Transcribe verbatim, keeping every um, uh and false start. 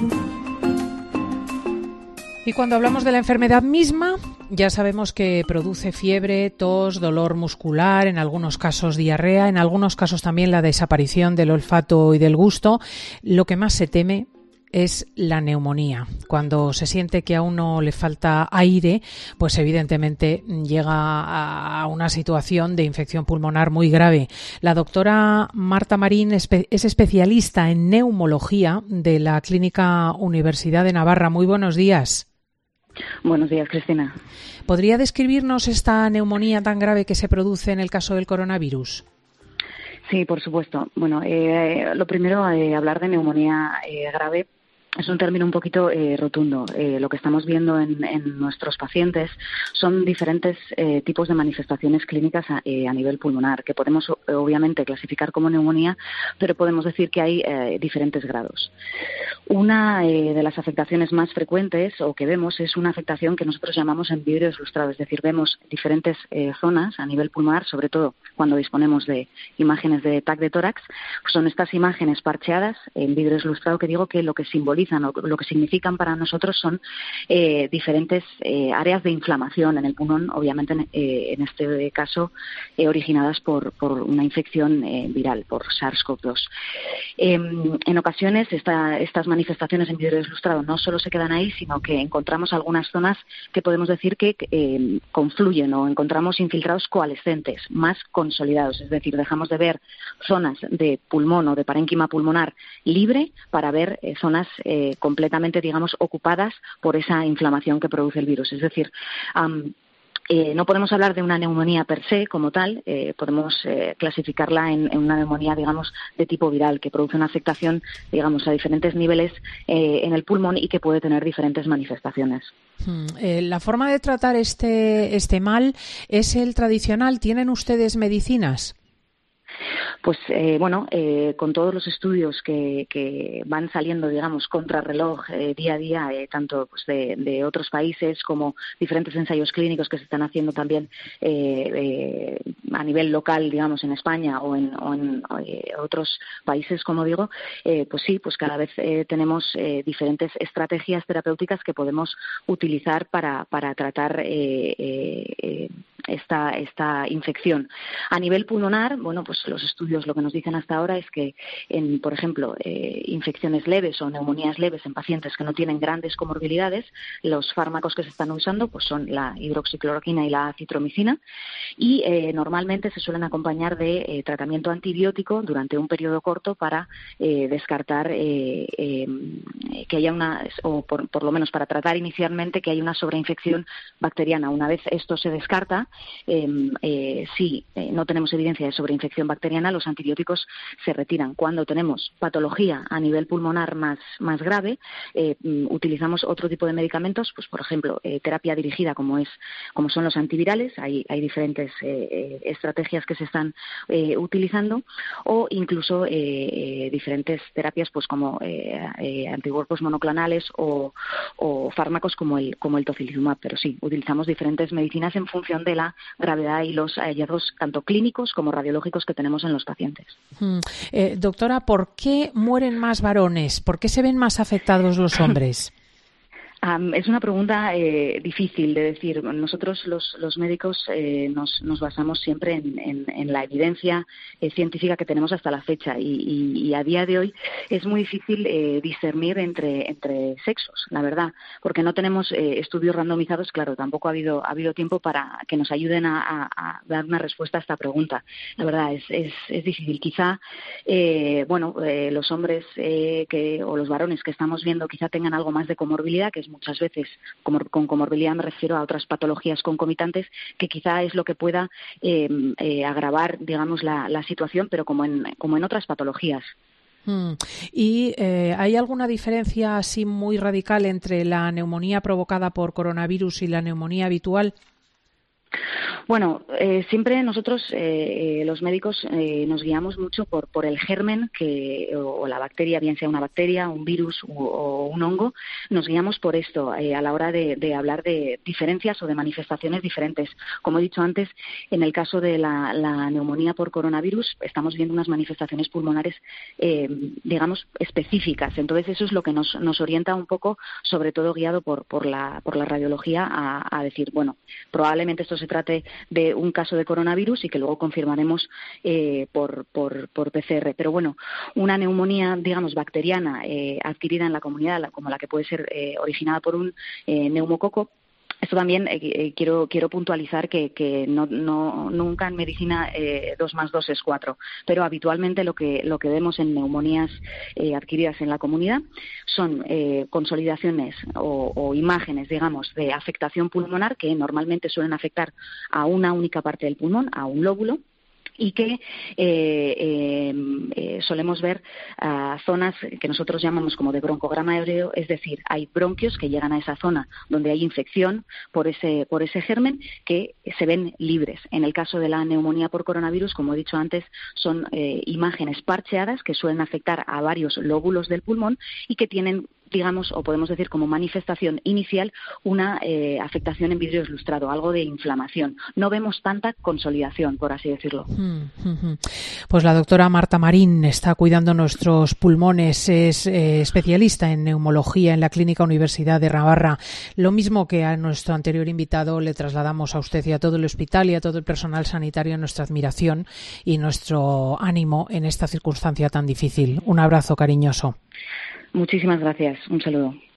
Y cuando hablamos de la enfermedad misma, ya sabemos que produce fiebre, tos, dolor muscular, en algunos casos diarrea, en algunos casos también la desaparición del olfato y del gusto. Lo que más se teme es la neumonía. Cuando se siente que a uno le falta aire, pues evidentemente llega a una situación de infección pulmonar muy grave. La doctora Marta Marín es especialista en neumología de la Clínica Universidad de Navarra. Muy buenos días. Buenos días, Cristina. ¿Podría describirnos esta neumonía tan grave que se produce en el caso del coronavirus? Sí, por supuesto. Bueno, eh, lo primero, eh, hablar de neumonía eh, grave es un término un poquito eh, rotundo. Eh, lo que estamos viendo en, en nuestros pacientes son diferentes eh, tipos de manifestaciones clínicas a, eh, a nivel pulmonar, que podemos obviamente clasificar como neumonía, pero podemos decir que hay eh, diferentes grados. Una eh, de las afectaciones más frecuentes o que vemos es una afectación que nosotros llamamos en vidrio deslustrado, es decir, vemos diferentes eh, zonas a nivel pulmonar, sobre todo cuando disponemos de imágenes de T A C de tórax, pues son estas imágenes parcheadas en vidrio deslustrado que digo que lo que simboliza o lo que significan para nosotros son eh, diferentes eh, áreas de inflamación en el pulmón, obviamente eh, en este caso eh, originadas por, por una infección eh, viral, por SARS-CoV dos. Eh, en ocasiones esta, estas manifestaciones en vidrio deslustrado no solo se quedan ahí, sino que encontramos algunas zonas que podemos decir que eh, confluyen o encontramos infiltrados coalescentes, más consolidados, es decir, dejamos de ver zonas de pulmón o de parénquima pulmonar libre para ver eh, zonas eh, Eh, completamente, digamos, ocupadas por esa inflamación que produce el virus. Es decir, um, eh, no podemos hablar de una neumonía per se como tal, eh, podemos eh, clasificarla en, en una neumonía, digamos, de tipo viral, que produce una afectación, digamos, a diferentes niveles eh, en el pulmón y que puede tener diferentes manifestaciones. Hmm. Eh, la forma de tratar este, este mal es el tradicional. ¿Tienen ustedes medicinas? Pues eh, bueno, eh, con todos los estudios que, que van saliendo, digamos, contrarreloj eh, día a día, eh, tanto pues, de, de otros países como diferentes ensayos clínicos que se están haciendo también eh, eh, a nivel local, digamos, en España o en, o en eh, otros países, como digo, eh, pues sí, pues cada vez eh, tenemos eh, diferentes estrategias terapéuticas que podemos utilizar para, para tratar eh, eh, esta, esta infección. A nivel pulmonar, bueno, pues los estudios lo que nos dicen hasta ahora es que, en, por ejemplo, eh, infecciones leves o neumonías leves en pacientes que no tienen grandes comorbilidades, los fármacos que se están usando pues son la hidroxicloroquina y la acitromicina y eh, normalmente se suelen acompañar de eh, tratamiento antibiótico durante un periodo corto para eh, descartar eh, eh, que haya una, o por, por lo menos para tratar inicialmente que haya una sobreinfección bacteriana. Una vez esto se descarta, eh, eh, si eh, no tenemos evidencia de sobreinfección bacteriana, los antibióticos se retiran. Cuando tenemos patología a nivel pulmonar más, más grave, eh, utilizamos otro tipo de medicamentos, pues por ejemplo, eh, terapia dirigida como es como son los antivirales, hay, hay diferentes eh, estrategias que se están eh, utilizando, o incluso eh, eh, diferentes terapias pues como eh, eh, anticuerpos monoclonales o, o fármacos como el, como el tocilizumab, pero sí, utilizamos diferentes medicinas en función de la gravedad y los hallazgos tanto clínicos como radiológicos que tenemos en los pacientes. Hmm. Eh, doctora, ¿por qué mueren más varones? ¿Por qué se ven más afectados los hombres? Um, es una pregunta eh, difícil de decir. Nosotros los, los médicos eh, nos, nos basamos siempre en, en, en la evidencia eh, científica que tenemos hasta la fecha y, y, y a día de hoy es muy difícil eh, discernir entre, entre sexos, la verdad, porque no tenemos eh, estudios randomizados. Claro, tampoco ha habido, ha habido tiempo para que nos ayuden a, a, a dar una respuesta a esta pregunta. La verdad es, es, es difícil. Quizá, eh, bueno, eh, los hombres eh, que, o los varones que estamos viendo quizá tengan algo más de comorbilidad, que es muchas veces, como, con comorbilidad me refiero a otras patologías concomitantes, que quizá es lo que pueda eh, eh, agravar, digamos, la, la situación, pero como en, como en otras patologías. Hmm. ¿Y eh, hay alguna diferencia así muy radical entre la neumonía provocada por coronavirus y la neumonía habitual? Bueno, eh, siempre nosotros, eh, los médicos, eh, nos guiamos mucho por, por el germen que, o, o la bacteria, bien sea una bacteria, un virus u, o un hongo, nos guiamos por esto eh, a la hora de, de hablar de diferencias o de manifestaciones diferentes. Como he dicho antes, en el caso de la, la neumonía por coronavirus, estamos viendo unas manifestaciones pulmonares, eh, digamos, específicas. Entonces, eso es lo que nos, nos orienta un poco, sobre todo guiado por, por, la, por la radiología, a, a decir, bueno, probablemente esto se trate de un caso de coronavirus y que luego confirmaremos eh, por, por, por P C R. Pero bueno, una neumonía, digamos, bacteriana eh, adquirida en la comunidad, como la que puede ser eh, originada por un eh, neumococo. Esto también eh, eh, quiero quiero puntualizar que, que no, no nunca en medicina eh, dos más dos es cuatro, pero habitualmente lo que lo que vemos en neumonías eh, adquiridas en la comunidad son eh, consolidaciones o, o imágenes, digamos, de afectación pulmonar que normalmente suelen afectar a una única parte del pulmón, a un lóbulo, y que eh, eh, eh, solemos ver uh, zonas que nosotros llamamos como de broncograma aéreo, es decir, hay bronquios que llegan a esa zona donde hay infección por ese por ese germen que se ven libres. En el caso de la neumonía por coronavirus, como he dicho antes, son eh, imágenes parcheadas que suelen afectar a varios lóbulos del pulmón y que tienen, digamos, o podemos decir como manifestación inicial, una eh, afectación en vidrio lustrado, algo de inflamación. No vemos tanta consolidación, por así decirlo. Pues la doctora Marta Marín está cuidando nuestros pulmones, es eh, especialista en neumología en la Clínica Universidad de Navarra. Lo mismo que a nuestro anterior invitado, le trasladamos a usted y a todo el hospital y a todo el personal sanitario nuestra admiración y nuestro ánimo en esta circunstancia tan difícil. Un abrazo cariñoso. Muchísimas gracias. Un saludo.